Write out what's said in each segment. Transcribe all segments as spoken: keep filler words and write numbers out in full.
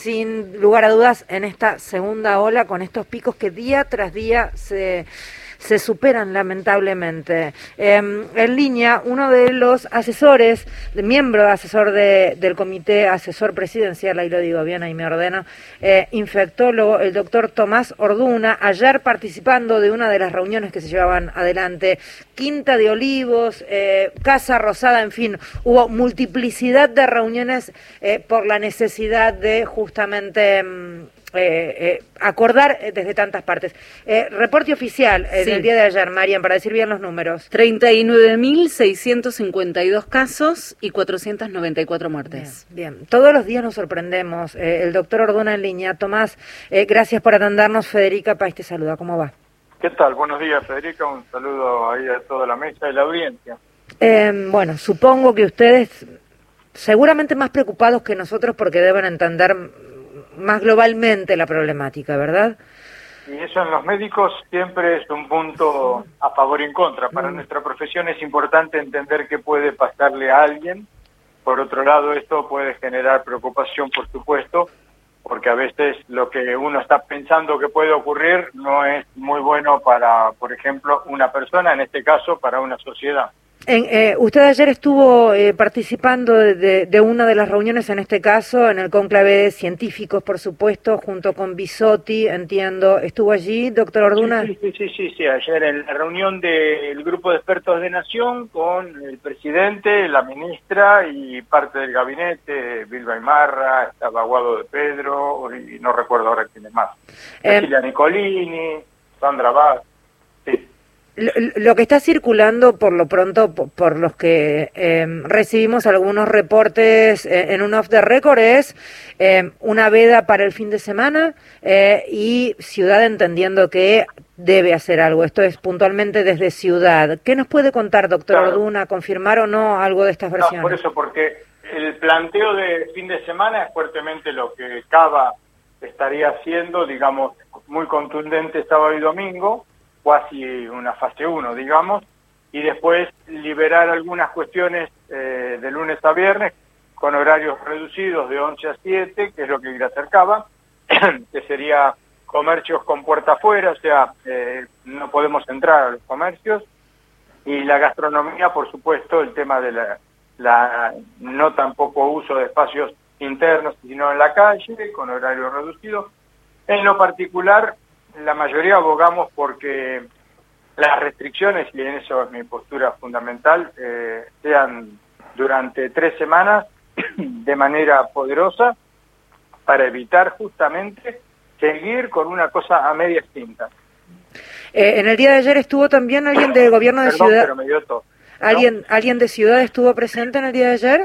Sin lugar a dudas, en esta segunda ola, con estos picos que día tras día se, se superan lamentablemente. Eh, en línea, uno de los asesores, de, miembro asesor de, del Comité Asesor Presidencial, ahí lo digo bien, ahí me ordeno, eh, infectólogo, el doctor Tomás Orduna, ayer participando de una de las reuniones que se llevaban adelante, Quinta de Olivos, eh, Casa Rosada, en fin, hubo multiplicidad de reuniones eh, por la necesidad de justamente mm, eh, eh, acordar desde tantas partes. Eh, reporte oficial eh, sí. del día de ayer, Marian, para decir bien los números. treinta y nueve mil seiscientos cincuenta y dos casos y cuatrocientas noventa y cuatro muertes. Bien, bien. Todos los días nos sorprendemos. Eh, el doctor Orduna en línea. Tomás, eh, gracias por atendernos. Federica País te saluda. ¿Cómo va? ¿Qué tal? Buenos días, Federica. Un saludo ahí a toda la mesa y la audiencia. Eh, bueno, supongo que ustedes, seguramente más preocupados que nosotros porque deben entender más globalmente la problemática, ¿verdad? Y eso en los médicos siempre es un punto a favor y en contra. Para mm. nuestra profesión es importante entender qué puede pasarle a alguien. Por otro lado, esto puede generar preocupación, por supuesto, porque a veces lo que uno está pensando que puede ocurrir no es muy bueno para, por ejemplo, una persona, en este caso, para una sociedad. En, eh, usted ayer estuvo eh, participando de, de, de una de las reuniones, en este caso, en el cónclave de científicos, por supuesto, junto con Bisotti, entiendo. ¿Estuvo allí, doctor Orduna? Sí, sí, sí, sí, sí, ayer en la reunión del grupo de expertos de Nación con el presidente, la ministra y parte del gabinete, Vilma Aymarra, estaba Guado de Pedro, y no recuerdo ahora quién es más. Eh, Cecilia Nicolini, Sandra Vaz, sí. Lo, lo que está circulando, por lo pronto, por, por los que eh, recibimos algunos reportes eh, en un off the record, es eh, una veda para el fin de semana eh, y Ciudad entendiendo que debe hacer algo. Esto es puntualmente desde Ciudad. ¿Qué nos puede contar, doctor Claro. Orduna, confirmar o no algo de estas versiones? No, por eso, porque el planteo de fin de semana es fuertemente lo que Cava estaría haciendo, digamos, muy contundente sábado y domingo, casi una fase uno, digamos, y después liberar algunas cuestiones eh, de lunes a viernes con horarios reducidos de once a siete, que es lo que le acercaba, que sería comercios con puerta afuera, o sea, eh, no podemos entrar a los comercios, y la gastronomía, por supuesto, el tema de la, la no tampoco uso de espacios internos, sino en la calle, con horario reducido. En lo particular, la mayoría abogamos porque las restricciones, y en eso es mi postura fundamental, eh, sean durante tres semanas de manera poderosa para evitar justamente seguir con una cosa a medias tintas. Eh, en el día de ayer estuvo también alguien del gobierno de Perdón, Ciudad. Pero me dio tos, ¿no? ¿Alguien, ¿Alguien de Ciudad estuvo presente en el día de ayer?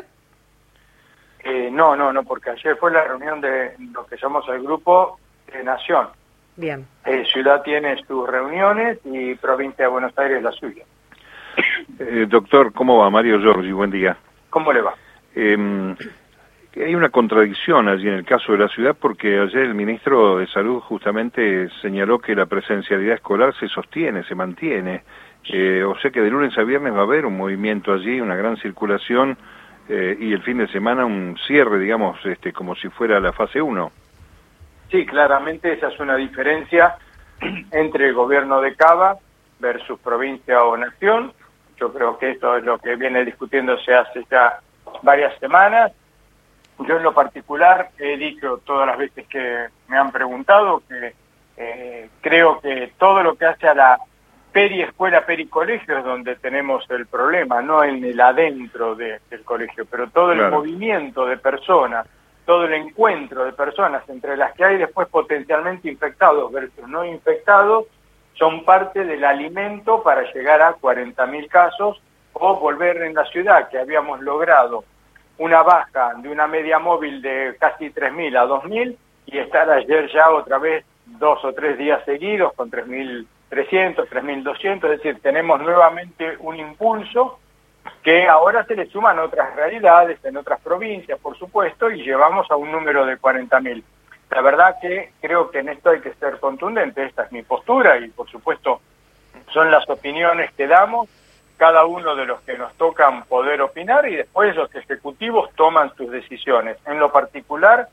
Eh, no, no, no, porque ayer fue la reunión de lo que llamamos el grupo de Nación. Bien. Eh, Ciudad tiene sus reuniones y Provincia de Buenos Aires la suya. Eh, doctor, ¿cómo va? Mario Giorgi, buen día. ¿Cómo le va? Eh, hay una contradicción allí en el caso de la ciudad porque ayer el ministro de Salud justamente señaló que la presencialidad escolar se sostiene, se mantiene. Eh, o sea que de lunes a viernes va a haber un movimiento allí, una gran circulación eh, y el fin de semana un cierre, digamos, este, como si fuera la fase uno. Sí, claramente esa es una diferencia entre el gobierno de Cava versus provincia o nación. Yo creo que esto es lo que viene discutiéndose hace ya varias semanas. Yo en lo particular he dicho todas las veces que me han preguntado que eh, creo que todo lo que hace a la periescuela, pericolegio es donde tenemos el problema, no en el adentro de, del colegio, pero todo el Claro. movimiento de personas, todo el encuentro de personas entre las que hay después potencialmente infectados versus no infectados, son parte del alimento para llegar a cuarenta mil casos o volver en la ciudad, que habíamos logrado una baja de una media móvil de casi tres mil a dos mil y estar ayer ya otra vez dos o tres días seguidos con tres mil trescientos, tres mil doscientos, es decir, tenemos nuevamente un impulso que ahora se le suman otras realidades en otras provincias, por supuesto, y llevamos a un número de cuarenta mil. La verdad que creo que en esto hay que ser contundente, esta es mi postura y por supuesto son las opiniones que damos, cada uno de los que nos tocan poder opinar y después los ejecutivos toman sus decisiones. En lo particular,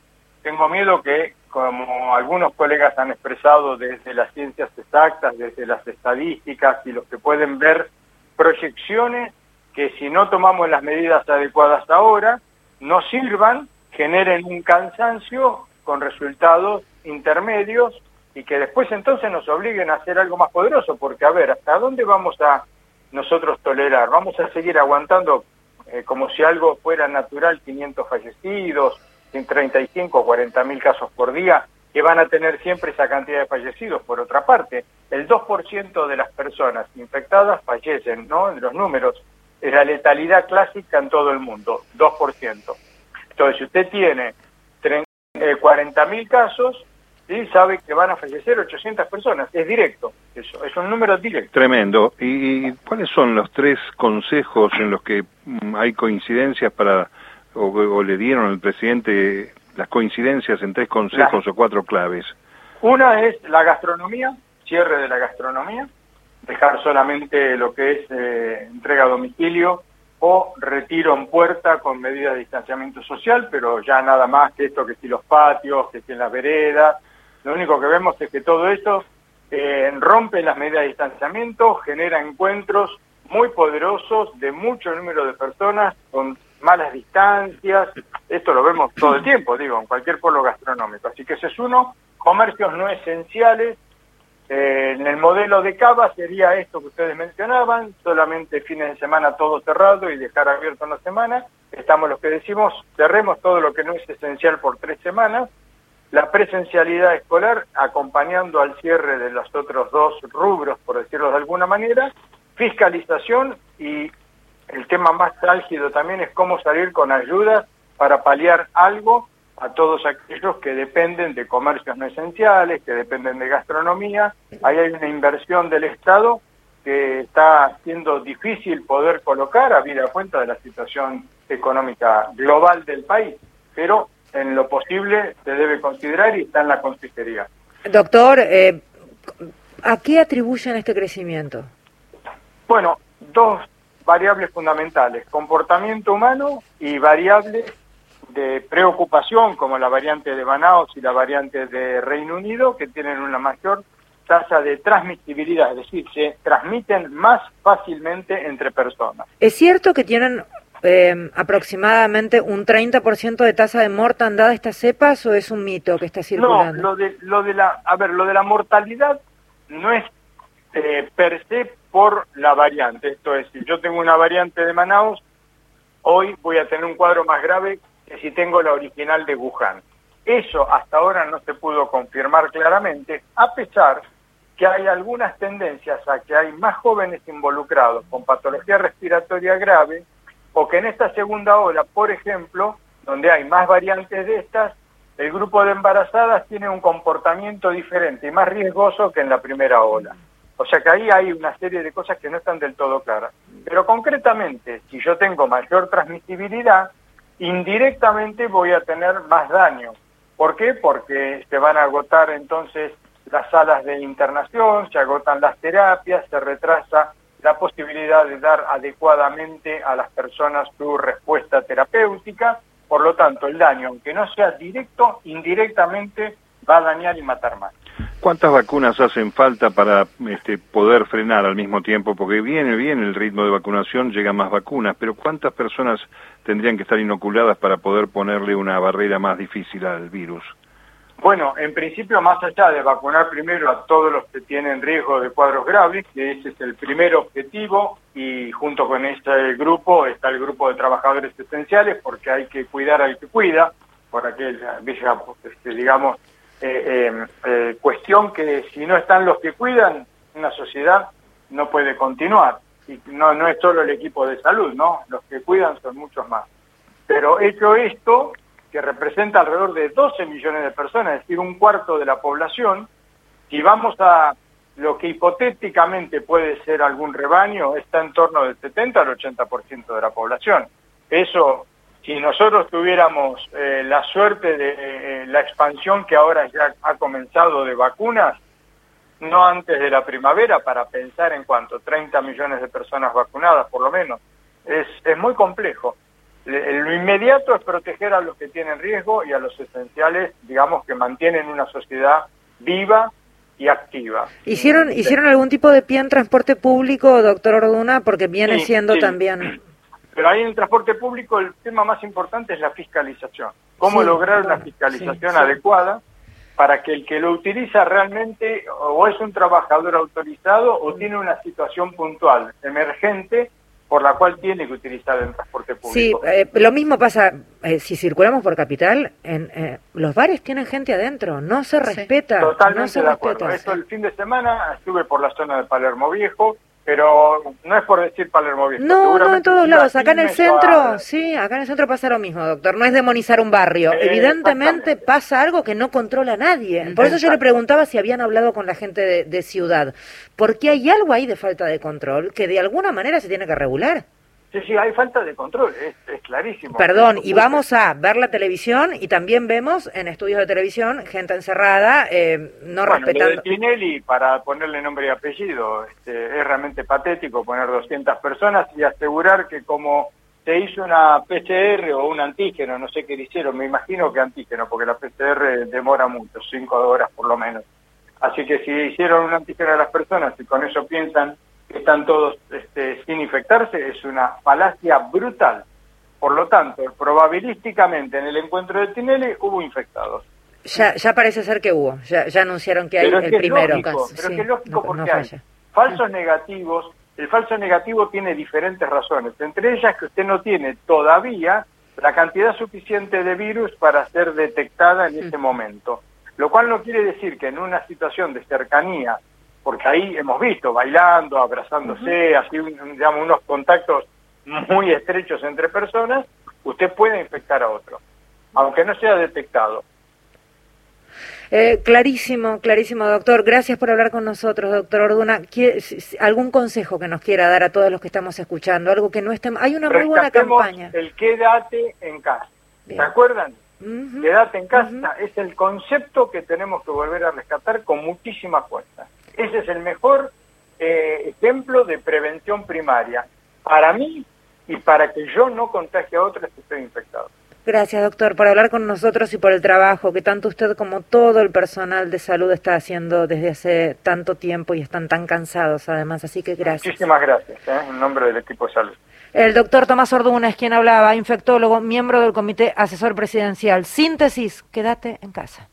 tengo miedo que, como algunos colegas han expresado desde las ciencias exactas, desde las estadísticas y los que pueden ver proyecciones, que si no tomamos las medidas adecuadas ahora, no sirvan, generen un cansancio con resultados intermedios y que después entonces nos obliguen a hacer algo más poderoso, porque a ver, ¿hasta dónde vamos a nosotros tolerar? ¿Vamos a seguir aguantando eh, como si algo fuera natural quinientos fallecidos, treinta y cinco o cuarenta mil casos por día, que van a tener siempre esa cantidad de fallecidos? Por otra parte, el dos por ciento de las personas infectadas fallecen, ¿no? En los números, es la letalidad clásica en todo el mundo, dos por ciento. Entonces, si usted tiene cuarenta mil casos, ¿sí? Sabe que van a fallecer ochocientas personas, es directo, eso es un número directo. Tremendo. ¿Y cuáles son los tres consejos en los que mm, hay coincidencias para, o, o le dieron al presidente las coincidencias en tres consejos la, o cuatro claves? Una es la gastronomía, cierre de la gastronomía, dejar solamente lo que es eh, entrega a domicilio o retiro en puerta con medidas de distanciamiento social, pero ya nada más que esto, que si los patios, que si en las veredas. Lo único que vemos es que todo esto eh, rompe las medidas de distanciamiento, genera encuentros muy poderosos de mucho número de personas con malas distancias. Esto lo vemos todo el tiempo, digo, en cualquier pueblo gastronómico. Así que ese es uno. Comercios no esenciales. Eh, en el modelo de Cava sería esto que ustedes mencionaban, solamente fines de semana todo cerrado y dejar abierto una semana. Estamos los que decimos, cerremos todo lo que no es esencial por tres semanas. La presencialidad escolar acompañando al cierre de los otros dos rubros, por decirlo de alguna manera. Fiscalización, y el tema más álgido también es cómo salir con ayudas para paliar algo a todos aquellos que dependen de comercios no esenciales, que dependen de gastronomía. Ahí hay una inversión del Estado que está siendo difícil poder colocar, habida cuenta de la situación económica global del país, pero en lo posible se debe considerar y está en la Consejería. Doctor, eh, ¿a qué atribuyen este crecimiento? Bueno, dos variables fundamentales, comportamiento humano y variables de preocupación, como la variante de Manaus y la variante de Reino Unido, que tienen una mayor tasa de transmisibilidad, es decir, se transmiten más fácilmente entre personas. ¿Es cierto que tienen eh, aproximadamente un treinta por ciento de tasa de mortandad de estas cepas, o es un mito que está circulando? No, lo de, lo de la, a ver, lo de la mortalidad no es eh, per se por la variante. Esto es, si yo tengo una variante de Manaus, hoy voy a tener un cuadro más grave que si tengo la original de Wuhan. Eso hasta ahora no se pudo confirmar claramente, a pesar que hay algunas tendencias a que hay más jóvenes involucrados con patología respiratoria grave, o que en esta segunda ola, por ejemplo, donde hay más variantes de estas, el grupo de embarazadas tiene un comportamiento diferente y más riesgoso que en la primera ola. O sea que ahí hay una serie de cosas que no están del todo claras. Pero concretamente, si yo tengo mayor transmisibilidad, indirectamente voy a tener más daño. ¿Por qué? Porque se van a agotar entonces las salas de internación, se agotan las terapias, se retrasa la posibilidad de dar adecuadamente a las personas su respuesta terapéutica. Por lo tanto, el daño, aunque no sea directo, indirectamente va a dañar y matar más. ¿Cuántas vacunas hacen falta para este, poder frenar al mismo tiempo? Porque viene bien el ritmo de vacunación, llegan más vacunas, pero ¿cuántas personas tendrían que estar inoculadas para poder ponerle una barrera más difícil al virus? Bueno, en principio, más allá de vacunar primero a todos los que tienen riesgo de cuadros graves, que ese es el primer objetivo, y junto con este grupo está el grupo de trabajadores esenciales, porque hay que cuidar al que cuida, por aquella, este, digamos, eh, eh, eh, cuestión que si no están los que cuidan, una sociedad no puede continuar. Y no, no es solo el equipo de salud, ¿no? Los que cuidan son muchos más. Pero hecho esto, que representa alrededor de doce millones de personas, es decir, un cuarto de la población, si vamos a lo que hipotéticamente puede ser algún rebaño, está en torno del setenta al ochenta por ciento de la población. Eso, si nosotros tuviéramos eh, la suerte de eh, la expansión que ahora ya ha comenzado de vacunas, no antes de la primavera, para pensar en cuanto treinta millones de personas vacunadas, por lo menos, es, es muy complejo. Le- Lo inmediato es proteger a los que tienen riesgo y a los esenciales, digamos, que mantienen una sociedad viva y activa. ¿Hicieron, Sí. ¿Hicieron algún tipo de pie en transporte público, doctor Orduna? Porque viene Sí, siendo sí. también... Pero ahí en el transporte público el tema más importante es la fiscalización. Cómo Sí, lograr una bueno, fiscalización sí, sí. adecuada para que el que lo utiliza realmente o es un trabajador autorizado o tiene una situación puntual, emergente, por la cual tiene que utilizar el transporte Sí, público. eh, lo mismo pasa, eh, si circulamos por Capital, en eh, los bares tienen gente adentro, no se Sí. respeta, no Totalmente se de acuerdo. respeta. Esto el fin de semana estuve por la zona de Palermo Viejo, pero no es por decir Palermo Viejo. No, no, seguramente en todos iba lados. Acá en el Quilmes o centro, a- sí, acá en el centro pasa lo mismo, doctor. No es demonizar un barrio. Eh, Evidentemente exactamente. pasa algo que no controla nadie. Por eso yo le Exacto. preguntaba si habían hablado con la gente de, de ciudad. Porque hay algo ahí de falta de control que de alguna manera se tiene que regular. Sí, sí, hay falta de control, es, es clarísimo. Perdón, Eso y ocurre. vamos a ver la televisión y también vemos en estudios de televisión gente encerrada, eh, no Bueno, lo de respetando... Tinelli, para ponerle nombre y apellido, este, es realmente patético poner doscientas personas y asegurar que como se hizo una P C R o un antígeno, no sé qué le hicieron, me imagino que antígeno, porque la P C R demora mucho, cinco horas por lo menos. Así que si hicieron un antígeno a las personas y con eso piensan que están todos este, sin infectarse, es una falacia brutal. Por lo tanto, probabilísticamente en el encuentro de Tinelli hubo infectados. Ya, ya parece ser que hubo, ya, ya anunciaron que hay Pero es el que es primero. lógico, pero Sí, es que es lógico no- porque no hay falla. falsos negativos. El falso negativo tiene diferentes razones, entre ellas que usted no tiene todavía la cantidad suficiente de virus para ser detectada en ese momento. Lo cual no quiere decir que en una situación de cercanía, porque ahí hemos visto bailando, abrazándose, así un- digamos unos contactos muy estrechos entre personas, usted puede infectar a otro, aunque no sea detectado. Eh, clarísimo, clarísimo, doctor. Gracias por hablar con nosotros, doctor Orduna. ¿Quie- si- si- ¿Algún consejo que nos quiera dar a todos los que estamos escuchando? Algo que no esté... Hay una muy buena Rescatemos campaña. el quédate en casa. Bien. ¿Se acuerdan? Ujú. Quédate en casa Ujú. es el concepto que tenemos que volver a rescatar con muchísima fuerza. Ese es el mejor eh, ejemplo de prevención primaria para mí y para que yo no contagie a otros que estoy infectado. Gracias, doctor, por hablar con nosotros y por el trabajo que tanto usted como todo el personal de salud está haciendo desde hace tanto tiempo y están tan cansados además, así que gracias. Muchísimas gracias, ¿eh? En nombre del equipo de salud. El doctor Tomás Orduna es quien hablaba, infectólogo, miembro del Comité Asesor Presidencial. Síntesis, quédate en casa.